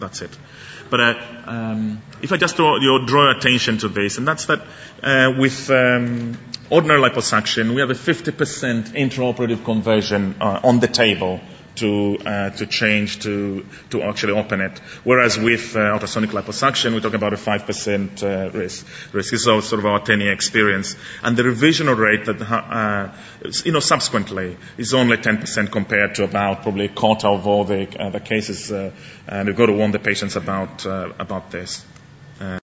That's it. But if I just draw your attention to this, and that's that with ordinary liposuction, we have a 50% intraoperative conversion on the table to change to actually open it. Whereas with ultrasonic liposuction, we talk about a 5% risk. This is sort of our 10-year experience. And the revisional rate that, subsequently is only 10% compared to about probably a quarter of all the cases. And we've got to warn the patients about this.